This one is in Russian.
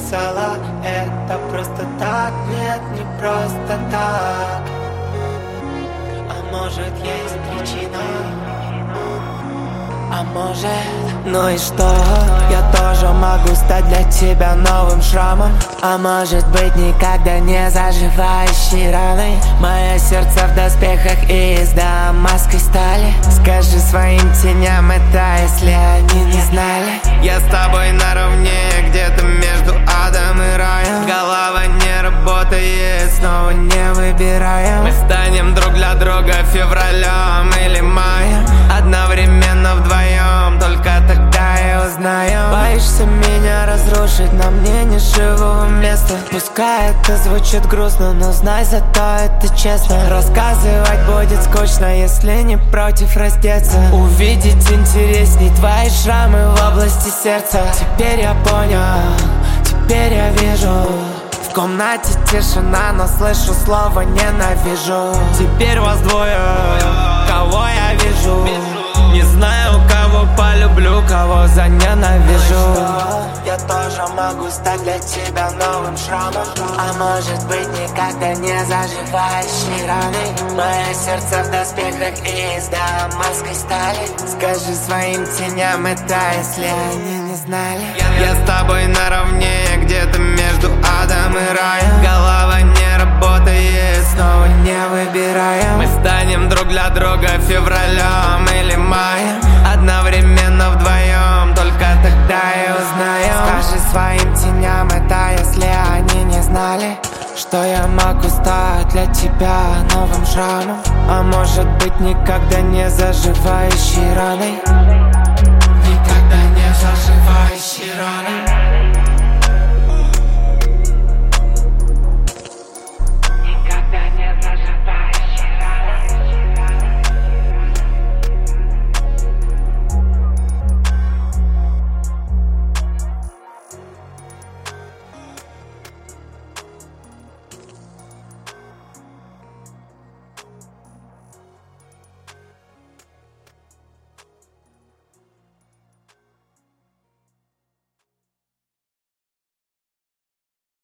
написала это просто так. Нет, не просто так. А может, есть причина? А может... Ну и что? Я тоже могу стать для тебя новым шрамом. А может быть, никогда не заживающей раной. Мое сердце в доспехах и из дамасской стали. Скажи своим теням это, если они не знали. Я с тобой наравне, где-то между адом и раем. Голова не работает, снова не выбираем. Мы станем друг для друга февралем или маем. Одновременно вдвоем, только тогда и узнаем. Боишься меня разрушить, на мне не живого места. Пускай это звучит грустно, но знай, зато это честно. Рассказывать будет скучно, если не против раздеться. Увидеть интересней твои шрамы в области сердца. Теперь я понял, теперь я вижу. В комнате тишина, но слышу слово ненавижу. Теперь вас двое, кого я вижу. Не знаю, кого полюблю, кого заненавижу. Я тоже могу стать для тебя новым шрамом. А может быть, никогда не заживающей раной. Мое сердце в доспехах и из дамасской стали. Скажи своим теням это, если они не знали. Я с тобой наравне, где-то между адом и раем. Голова не работает, снова не выбираем. Мы станем друг для друга февралем или маем. Одновременно вдвоем, только тогда и узнаем. Скажи своим теням это, если они не знали, что я могу стать для тебя новым шрамом. А может быть, никогда не заживающей раной.